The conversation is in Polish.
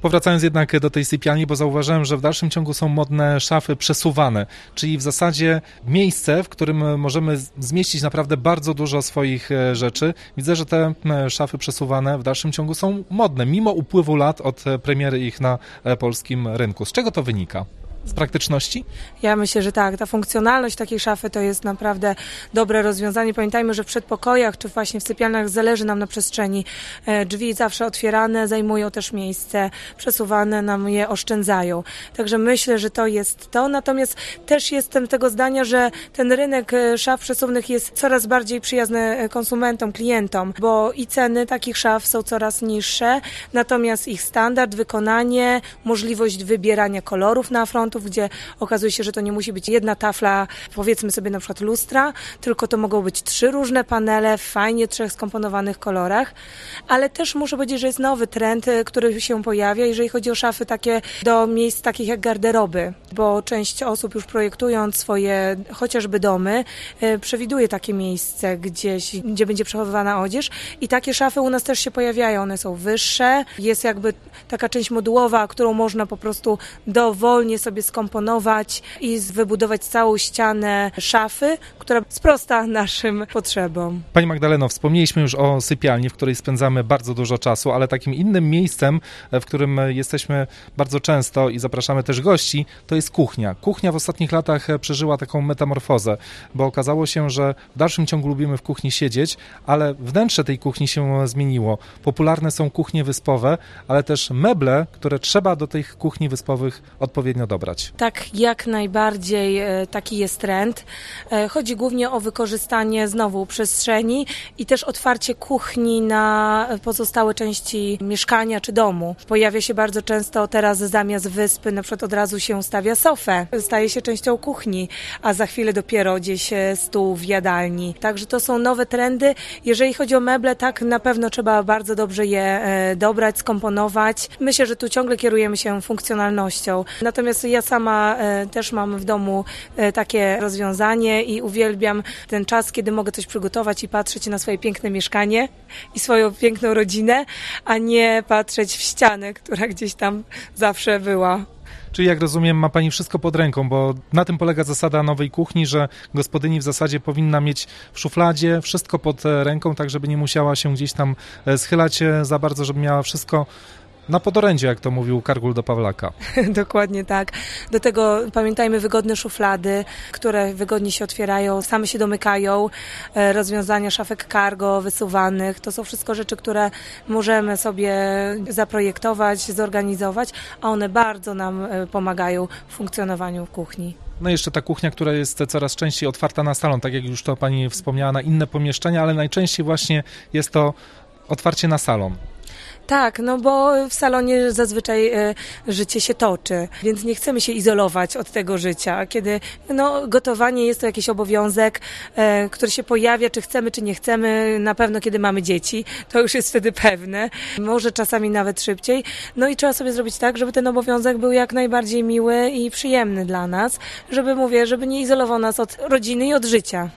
Powracając jednak do tej sypialni, bo zauważyłem, że w dalszym ciągu są modne szafy przesuwane, czyli w zasadzie miejsce, w którym możemy zmieścić naprawdę bardzo dużo swoich rzeczy. Widzę, że te szafy przesuwane w dalszym ciągu są modne, mimo upływu lat od premiery ich na polskim rynku. Z czego to wynika? Z praktyczności? Ja myślę, że tak. Ta funkcjonalność takiej szafy to jest naprawdę dobre rozwiązanie. Pamiętajmy, że w przedpokojach czy właśnie w sypialniach zależy nam na przestrzeni. Drzwi zawsze otwierane zajmują też miejsce, przesuwane nam je oszczędzają. Także myślę, że to jest to. Natomiast też jestem tego zdania, że ten rynek szaf przesuwnych jest coraz bardziej przyjazny konsumentom, klientom, bo i ceny takich szaf są coraz niższe, natomiast ich standard, wykonanie, możliwość wybierania kolorów na front, gdzie okazuje się, że to nie musi być jedna tafla, powiedzmy sobie na przykład lustra, tylko to mogą być 3 różne panele w fajnie 3 skomponowanych kolorach, ale też muszę powiedzieć, że jest nowy trend, który się pojawia, jeżeli chodzi o szafy takie do miejsc takich jak garderoby, bo część osób już projektując swoje chociażby domy, przewiduje takie miejsce gdzieś, gdzie będzie przechowywana odzież i takie szafy u nas też się pojawiają, one są wyższe, jest jakby taka część modułowa, którą można po prostu dowolnie sobie skomponować i wybudować całą ścianę szafy, która sprosta naszym potrzebom. Pani Magdaleno, wspomnieliśmy już o sypialni, w której spędzamy bardzo dużo czasu, ale takim innym miejscem, w którym jesteśmy bardzo często i zapraszamy też gości, to jest kuchnia. Kuchnia w ostatnich latach przeżyła taką metamorfozę, bo okazało się, że w dalszym ciągu lubimy w kuchni siedzieć, ale wnętrze tej kuchni się zmieniło. Popularne są kuchnie wyspowe, ale też meble, które trzeba do tych kuchni wyspowych odpowiednio dobrać. Tak, jak najbardziej taki jest trend. Chodzi głównie o wykorzystanie znowu przestrzeni i też otwarcie kuchni na pozostałe części mieszkania czy domu. Pojawia się bardzo często teraz zamiast wyspy, na przykład od razu się stawia sofę. Staje się częścią kuchni, a za chwilę dopiero gdzieś stół w jadalni. Także to są nowe trendy. Jeżeli chodzi o meble, tak na pewno trzeba bardzo dobrze je dobrać, skomponować. Myślę, że tu ciągle kierujemy się funkcjonalnością. Natomiast ja sama też mam w domu takie rozwiązanie i uwielbiam ten czas, kiedy mogę coś przygotować i patrzeć na swoje piękne mieszkanie i swoją piękną rodzinę, a nie patrzeć w ścianę, która gdzieś tam zawsze była. Czyli jak rozumiem, ma Pani wszystko pod ręką, bo na tym polega zasada nowej kuchni, że gospodyni w zasadzie powinna mieć w szufladzie wszystko pod ręką, tak żeby nie musiała się gdzieś tam schylać za bardzo, żeby miała wszystko na podorędziu, jak to mówił Kargul do Pawlaka. Dokładnie tak. Do tego pamiętajmy wygodne szuflady, które wygodnie się otwierają, same się domykają, rozwiązania szafek cargo, wysuwanych. To są wszystko rzeczy, które możemy sobie zaprojektować, zorganizować, a one bardzo nam pomagają w funkcjonowaniu kuchni. No i jeszcze ta kuchnia, która jest coraz częściej otwarta na salon, tak jak już to Pani wspomniała, na inne pomieszczenia, ale najczęściej właśnie jest to otwarcie na salon. Tak, no bo w salonie zazwyczaj życie się toczy, więc nie chcemy się izolować od tego życia. Kiedy gotowanie jest to jakiś obowiązek, który się pojawia, czy chcemy, czy nie chcemy, na pewno kiedy mamy dzieci, to już jest wtedy pewne, może czasami nawet szybciej. No i trzeba sobie zrobić tak, żeby ten obowiązek był jak najbardziej miły i przyjemny dla nas, żeby nie izolował nas od rodziny i od życia.